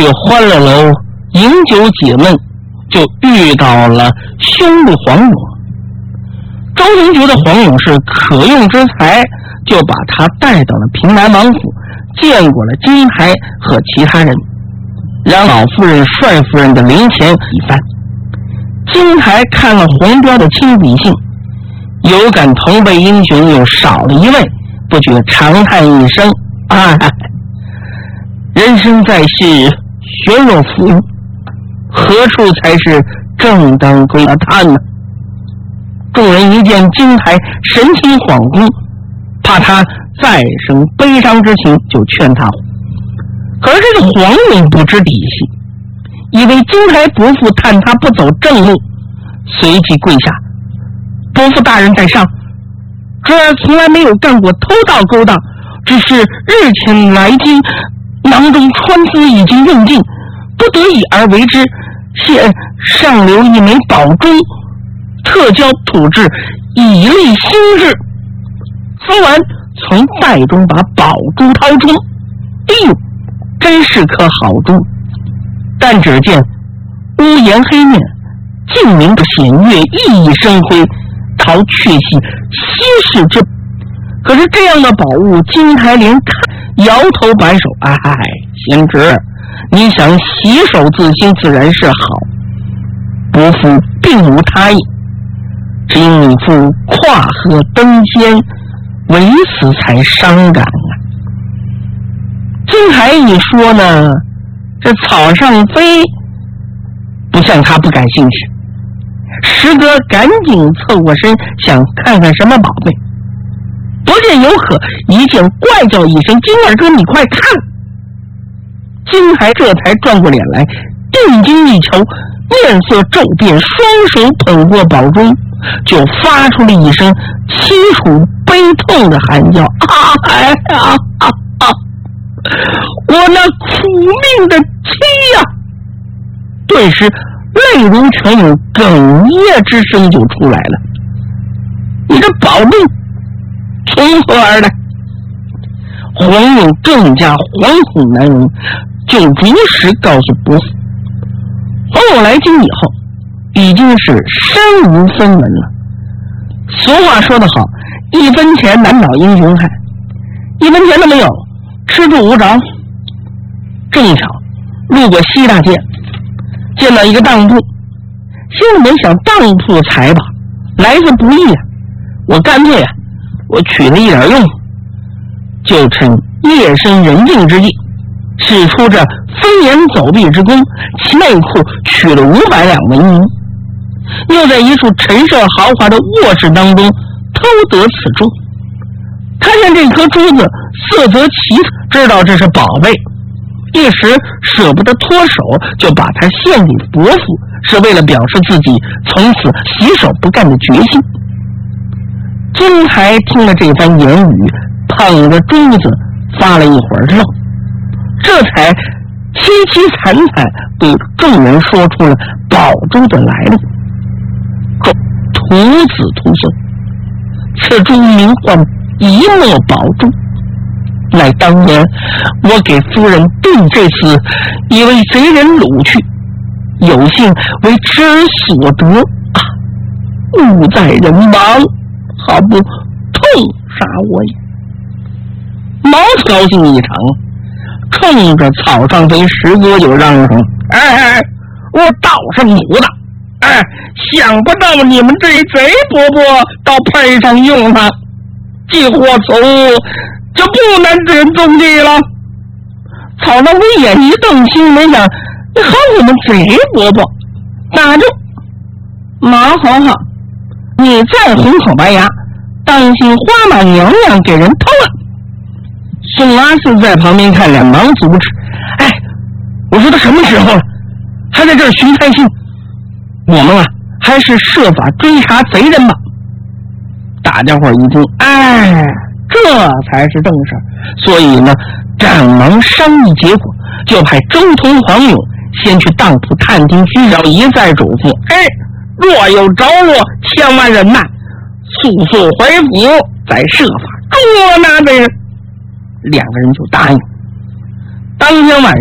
欢乐楼饮酒解闷，就遇到了兄弟黄勇。周云觉得黄勇是可用之才，就把他带到了平南王府，见过了金台和其他人，让老夫人帅夫人的灵前一番。金台看了黄彪的亲笔信，有感同辈英雄又少了一位，不觉长叹一声：哎，人生在世，玄若浮云，何处才是正当归探呢？众人一见金台神情恍惚，怕他再生悲伤之情，就劝他。可是这个黄勇不知底细，以为金台伯父看他不走正路，随即跪下：伯父大人在上，侄儿从来没有干过偷盗勾当，只是日前来京，囊中穿资已经用尽，不得已而为之，现上留一枚宝珠，特交土质，以利兴日。说完，从袋中把宝珠掏出，哎呦，真是颗好珠！但只见屋檐黑面，净明的显月，熠熠生辉，陶确系稀世之。可是这样的宝物，金台连看摇头摆手：哎，贤侄，你想洗手自新自然是好，伯父并无他意，只因你父跨河登仙，为此才伤感啊。金台一说呢，这草上飞不像他不感兴趣，石哥赶紧侧过身想看看什么宝贝，不见有可，一见怪叫一声：金二哥，你快看！金台这才转过脸来，定睛一瞧，面色骤变，双手捧过宝珠，就发出了一声凄楚悲痛的喊叫：哎呀！我那苦命的妻呀！顿时泪如泉涌，哽咽之声就出来了。你这宝贝从何而来？黄勇更加惶恐难容，就如实告诉伯父。黄勇来京以后，已经是身无分文了。俗话说得好，一分钱难倒英雄汉，一分钱都没有，吃住无着。正巧路过西大街，见到一个当铺，心里面想，当铺财宝来之不易啊，我干脆我取了一点用，就趁夜深人静之际，使出这飞檐走壁之功，其内裤取了500两纹银，又在一处陈设豪华的卧室当中偷得此珠。看见这颗珠子色泽奇特，知道这是宝贝，一时舍不得脱手，就把它献给伯父，是为了表示自己从此洗手不干的决心。金台听了这番言语，捧着珠子发了一会儿愣，这才凄凄惨惨对众人说出了宝珠的来历。徒子徒孙，此珠名唤一墨宝珠，乃当年我给夫人定这次，已为贼人掳去，有幸为侄儿所得啊！物在人亡，好不痛杀我也！毛高兴异常，冲着草上飞石哥就嚷嚷：哎，我道上母的！哎，想不到你们这贼伯伯倒配上用了，既获此物，就不能指人踪迹了。草上飞眼一瞪，心里想：你好，你们贼伯伯，打住！马好好，你再红口白牙，当心花马娘娘给人偷了。宋阿四在旁边看，连忙阻止：哎，我说他什么时候了，还在这儿寻开心？我们还是设法追查贼人吧。大家伙一听，哎，这才是正事儿，所以呢，赶忙商议结果，就派周通、黄勇先去当铺探听寻找，一再嘱咐：哎，若有着落，千万人呐，速速回府，再设法捉拿贼人。2个人就答应。当天晚上，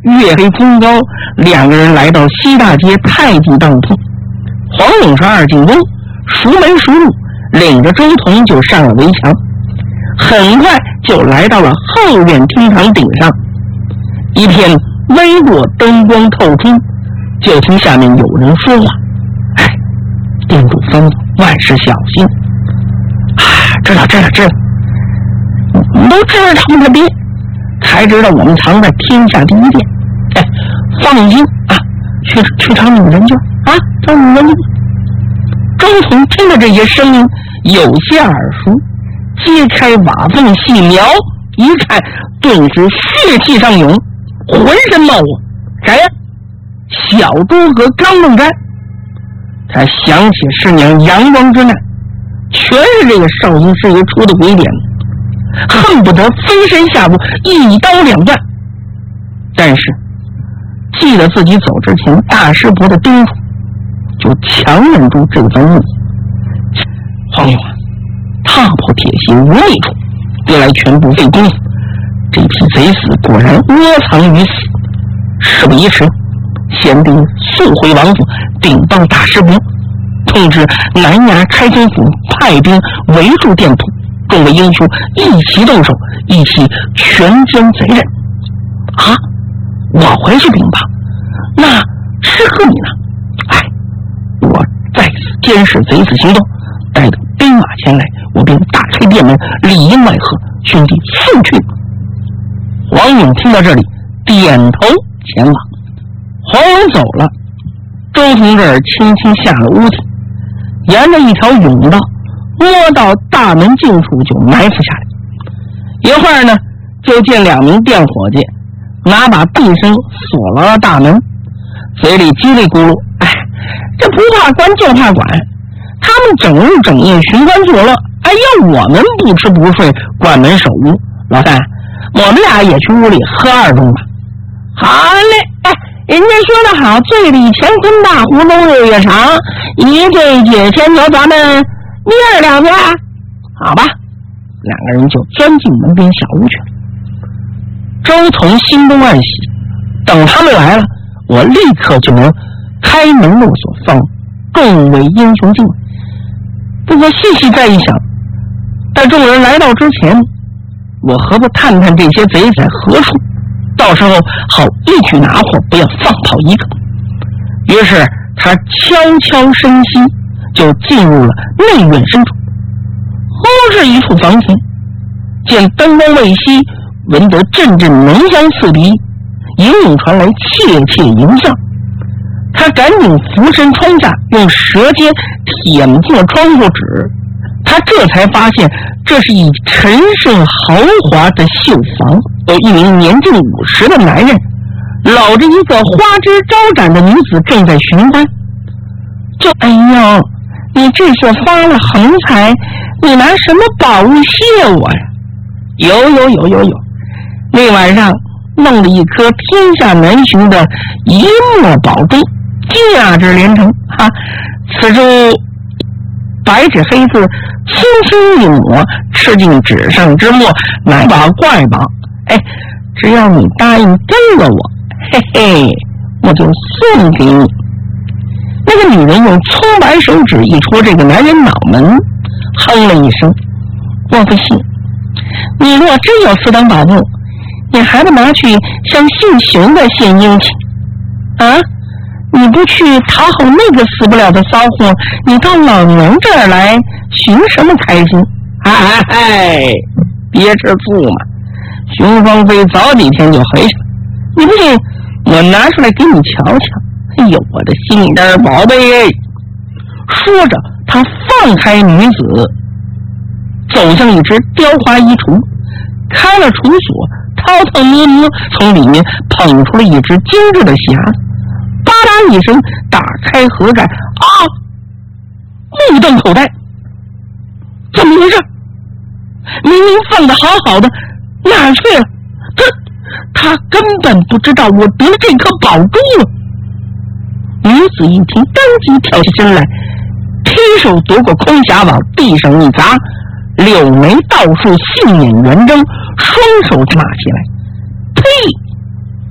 月黑风高，两个人来到西大街太极当铺。黄勇是二进宫，熟门熟路，领着周彤就上了围墙，很快就来到了后院厅堂顶上。一片微弱灯光透出，就听下面有人说话：“哎，店主吩咐万事小心。”知道，你都知道他们的店，才知道我们藏在天下第一店。哎，放心啊，去找你们人去啊，找你们人去。周彤听着这些声音有些耳熟，揭开瓦缝细瞄，一看顿时血气上涌，浑身冒火。谁呀？小猪和张梦斋。他想起师娘阳光之难，全是这个少卿师爷出的鬼点子，恨不得飞身下步一刀两断。但是记得自己走之前大师伯的叮嘱，就强忍住这番怒意。黄勇啊，踏破铁鞋无觅处，得来全不费功夫。这批贼死果然窝藏于此。事不宜迟，贤弟速回王府禀报大师伯，通知南衙开封府派兵围住店铺，众位英雄一起动手，一起全歼贼人。啊，我回去禀报，那师哥你呢？哎，我在此监视贼子行动，待等兵马前来，我便打开店门，里应外合，兄弟速去。黄勇听到这里，点头前往。黄勇走了，周同志轻轻下了屋顶，沿着一条甬道摸到大门近处就埋伏下来。一会儿呢，就见两名店伙计拿把匕首锁了大门，嘴里叽里咕噜：“哎，这不怕关就怕管，他们整日整夜寻欢作乐，哎呀，我们不吃不睡，关门守屋。老三，我们俩也去屋里喝二盅吧。”“好嘞，哎，人家说得好，醉里乾坤大，胡弄日月长，一醉解千愁，咱们捏两下。”好吧，两个人就钻进门边小屋去了。周彤心中暗喜，等他们来了，我立刻就能开门入所，放众位英雄进。不过细细再一想，待众人来到之前，我何不探探这些贼在何处，到时候好一举拿获，不要放跑一个。于是他悄悄深吸，就进入了内院深处。忽至一处房前，见灯光未熄，闻得阵阵浓香刺鼻，隐隐传来窃窃淫笑。他赶紧俯身窗下，用舌尖舔破窗户纸。他这才发现，这是一陈设豪华的绣房，有一名年近50的男人搂着一个花枝招展的女子正在寻欢。哎呦，你这是发了横财，你拿什么宝物谢我呀？有，那晚上弄了一颗天下难寻的一墨宝珠，价值连城哈！此珠白纸黑字，轻轻一抹，吃进纸上之墨，乃把怪宝。哎，只要你答应跟了我，嘿嘿，我就送给你。那个女人用葱白手指一戳这个男人脑门，哼了一声：“我不信，你若真有此等宝物，你还不拿去向姓熊的献殷勤啊？你不去讨好那个死不了的骚货，你到老娘这儿来寻什么开心？哎，别吃醋嘛！熊芳菲早几天就回去了，你不信，我拿出来给你瞧瞧。哎呦，我的心肝宝贝！”说着，他放开女子，走向一只雕花衣橱，开了橱锁，掏摸摸，从里面捧出了一只精致的匣子，吧嗒一声打开盒盖，啊！目瞪口呆，怎么回事？明明放得好好的，哪去了？他根本不知道我得了这颗宝珠了。女子一听，当即跳起身来，提手夺过空匣往地上一砸，柳眉倒竖，杏眼圆睁，双手骂起来：“呸！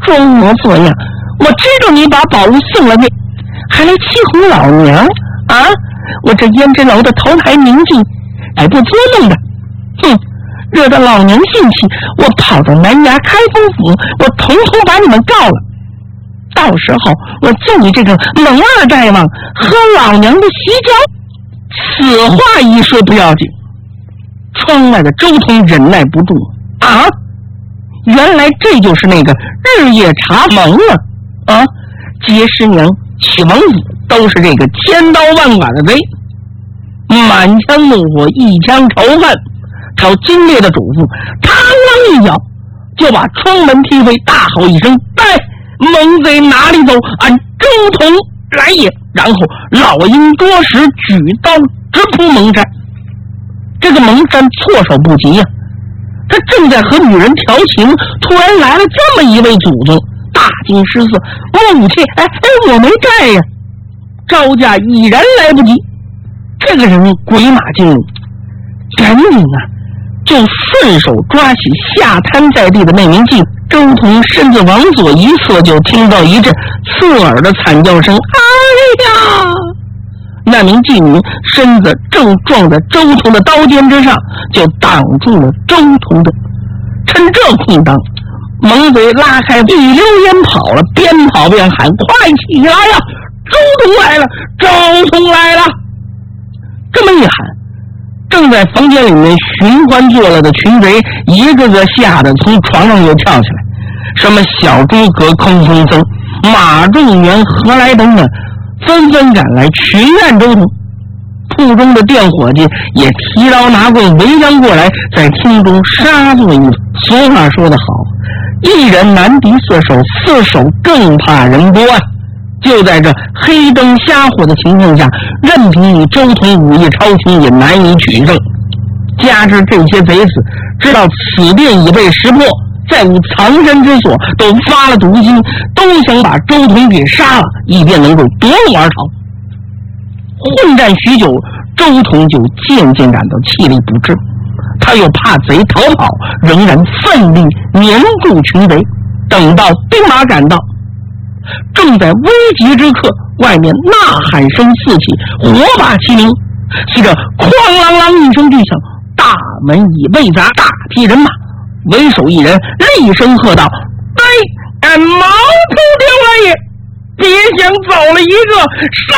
装模作样，我知道你把宝物送了你，还来欺哄老娘啊！我这胭脂楼的头牌名妓，还不捉弄的，哼！惹得老娘兴起，我跑到南衙开封府，我统统把你们告了。到时候我做你这个蒙二大王和老娘的洗脚。此话一说不要紧，窗外的周通忍耐不住啊！原来这就是那个日夜查蒙啊！劫师娘、启王府都是这个千刀万剐的贼，满腔怒火，一腔仇恨。朝金烈的嘱咐，嘡啷一脚就把窗门踢飞，大吼一声：“来，蒙贼哪里走？按周通来也！”然后老鹰多时举刀直扑蒙山。这个蒙山措手不及呀，他正在和女人调情，突然来了这么一位祖宗，大惊失色：“我武器，我没带呀！”招架已然来不及，这个人鬼马精灵，赶紧就顺手抓起下瘫在地的那名妓。周彤身子往左一侧，就听到一阵刺耳的惨叫声：“哎呀！”那名妓女身子正撞在周彤的刀尖之上，就挡住了周彤的。趁这空当，蒙贼拉开一溜烟跑了，边跑边喊：“快起来呀！周彤来了！周彤来了！”这么一喊，正在房间里面寻欢作乐的群贼一个个吓得从床上又跳起来，什么小诸葛、空风僧、马仲元、何来等等纷纷赶来群战周通。铺中的店伙计也提刀拿棍围将过来，在厅中杀作一团。俗话说得好，一人难敌四手，四手更怕人多啊！就在这黑灯瞎火的情况下，任凭你周通武艺超群也难以取胜。加之这些贼子知道此店已被识破，再无藏身之所，都发了毒心，都想把周通给杀了，以便能够夺路而逃。混战许久，周通就渐渐感到气力不支，他又怕贼逃跑，仍然奋力黏住群贼。等到兵马赶到，正在危急之刻，外面呐喊声四起，火把齐鸣，随着哐啷啷一声巨响，大门已被砸，大批人马为首一人厉声喝道：“来，俺毛头雕来也！别想走了一个，杀！”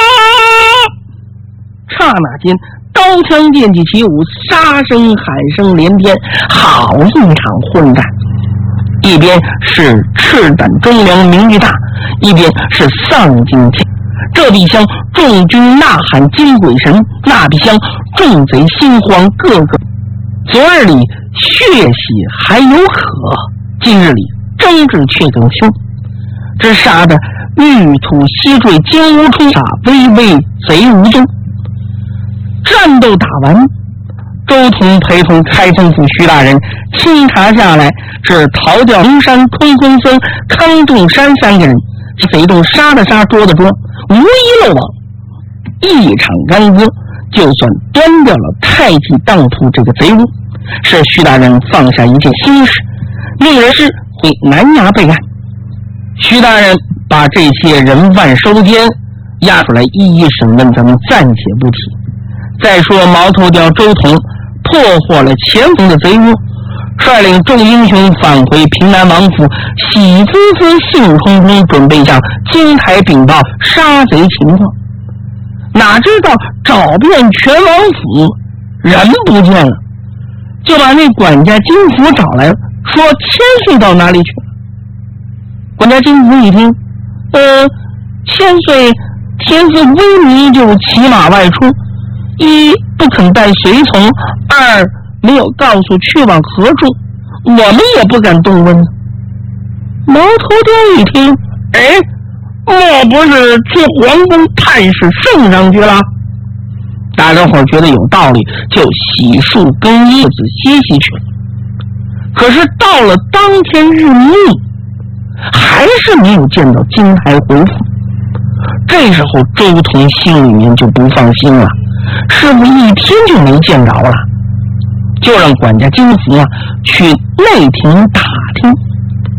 刹那间，刀枪剑戟起舞，杀声喊声连天，好一场混战。一边是赤胆忠良名誉大，一边是丧尽天。这必厢众军呐喊惊鬼神，那必厢众贼心慌，个个昨日里血洗还有可，今日里争执却更凶。这杀得玉土西坠，金乌出塔，微微贼无踪。战斗打完，周通陪同开封府徐大人清查下来，是逃掉灵山、空空僧、康仲山三个人，贼众杀的杀，捉的捉，无一漏网。一场干戈，就算端掉了太极当铺这个贼屋，是徐大人放下一件心事，命人是回南衙备案。徐大人把这些人犯收监押出来一一审问，咱们暂且不提。再说毛头雕周同破获了前锋的贼窝，率领众英雄返回平南王府，喜滋滋兴冲冲准备向金台禀报杀贼情况。哪知道找遍全王府人不见了，就把那管家金福找来了，说千岁到哪里去了。管家金福一听，千岁天色微迷就骑马外出，一不肯带随从，二没有告诉去往何处，我们也不敢动问。毛头雕一听，莫不是去皇宫探视圣上去了？大家伙觉得有道理，就洗漱更衣子歇息去了。可是到了当天日暮，还是没有见到金台回复。这时候周同心里面就不放心了，师傅一天就没见着了，就让管家金福去内廷打听。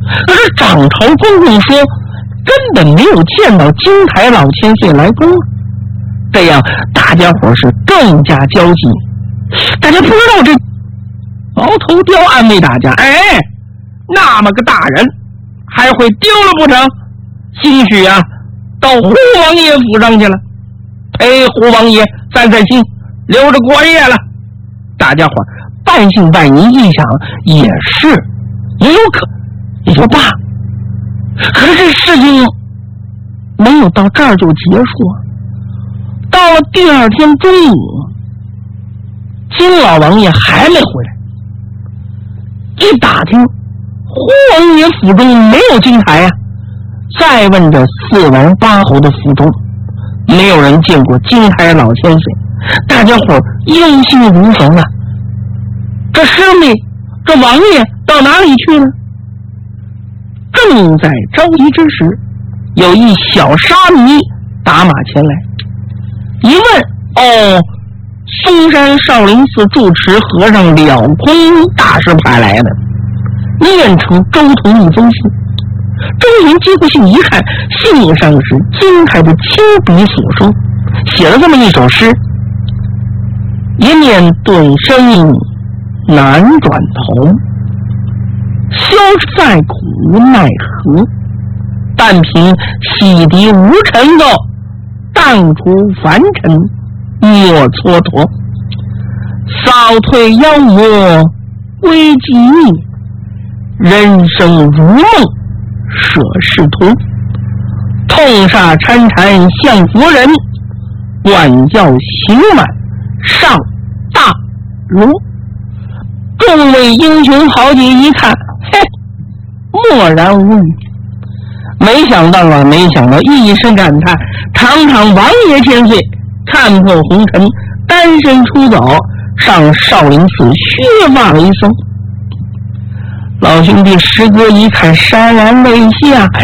可是掌朝公公说根本没有见到金台老千岁来宫，这样大家伙是更加焦急。大家不知道这毛头雕安慰大家，那么个大人还会丢了不成？兴许啊到胡王爷府上去了，陪胡王爷散散心，留着过夜了。大家伙半信半疑，一想也是，也有可，也就罢。可是这事情没有到这儿就结束啊。到了第二天中午，金老王爷还没回来。一打听，胡王爷府中没有金台啊。再问这4王8侯的府中，没有人见过金台老千岁。大家伙忧心如焚啊！这师妹，这王爷到哪里去了？正在着急之时，有一小沙弥打马前来，一问，嵩山少林寺住持和尚了空大师派来的，念成周同一封信。周云接过信一看，信上是金台的亲笔所书，写了这么一首诗：一念顿生难转头，消再苦奈何，但凭洗涤无尘垢，荡除凡尘莫蹉跎，扫退妖魔归寂灭，人生如梦舍仕途，痛煞参禅向佛人，管教行满上大儒。众位英雄豪杰一看，默然无语。没想到，一声感叹，堂堂王爷千岁，看破红尘，单身出走，上少林寺削发为僧。老兄弟师哥一看，潸然泪下呀，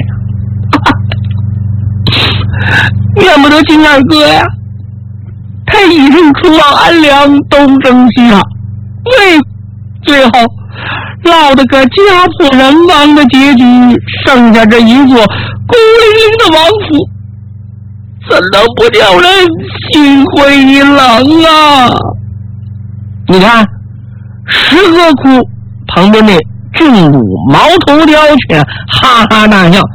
怨不得金二哥呀，他一生出望安良，东征西讨，最后落得个家破人亡的结局，剩下这一座孤零零的王府，怎能不叫人心灰意冷啊？你看师哥哭，旁边那俊武毛头雕却哈哈大笑，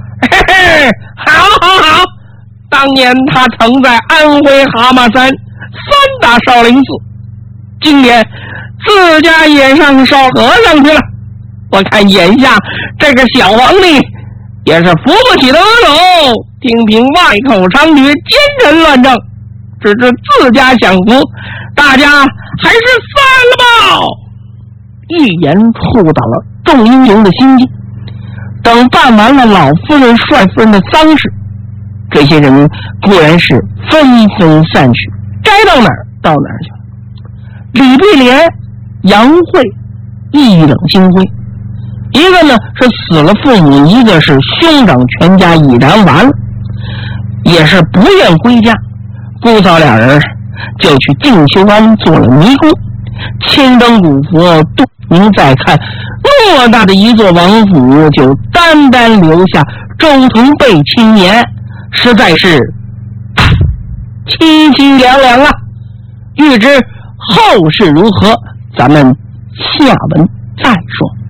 好，当年他曾在安徽蛤蟆山3打少林寺，今年自家也上烧和尚去了。我看眼下这个小皇帝也是扶不起的额头，听凭外口猖獗，奸臣乱政，只是自家享福，大家还是散了吧。一言触到了众英雄的心境。等办完了老夫人帅夫人的丧事，这些人固然是纷纷散去，该到哪儿到哪儿去了。李碧莲、杨慧一冷心灰，一个呢是死了父母，一个是兄长全家已然完了，也是不愿归家。姑嫂俩人就去静修庵做了尼姑。千灯古佛，您再看偌大的一座王府，就单单留下周同辈青年，实在是凄凄凉凉啊！欲知后事如何，咱们下文再说。